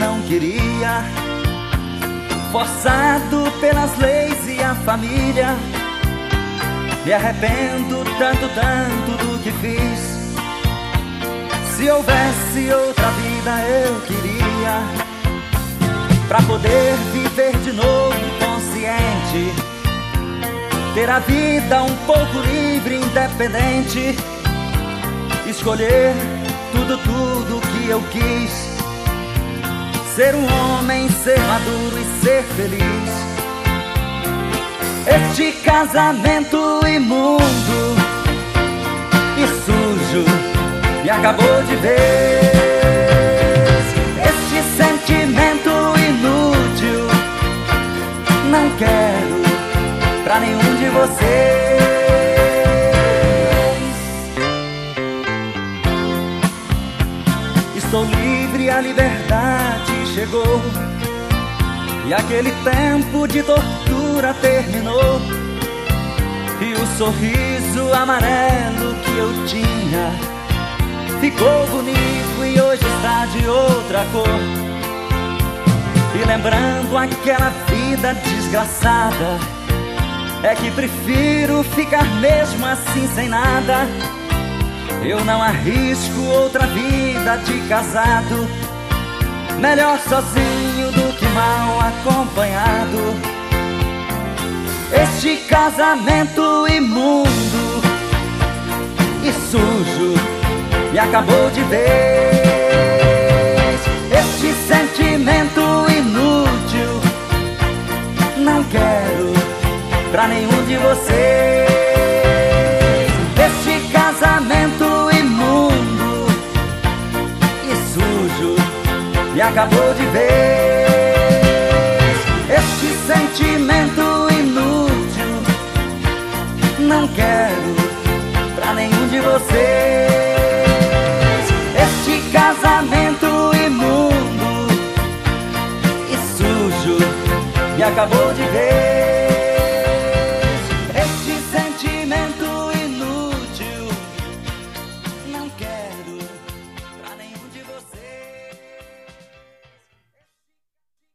não queria, forçado pelas leis e a família. Me arrependo tanto, tanto do que fiz. Se houvesse outra vida eu queria, pra poder viver de novo consciente, ter a vida um pouco livre, independente, escolher tudo, tudo que eu quis, ser um homem, ser maduro e ser feliz. Este casamento imundo e sujo me acabou de vez. Este sentimento inútil não quero pra nenhum de vocês. Estou livre, a liberdade chegou, e aquele tempo de tortura terminou, e o sorriso amarelo que eu tinha ficou bonito e hoje está de outra cor. E lembrando aquela vida desgraçada, é que prefiro ficar mesmo assim sem nada. Eu não arrisco outra vida de casado, melhor sozinho do que mal acompanhado. Este casamento imundo e sujo me acabou de vez. Este sentimento inútil não quero pra nenhum de vocês. Este casamento imundo e sujo me acabou de vez. Este sentimento inútil não quero pra nenhum de vocês. Este casamento imundo e sujo me acabou de vez.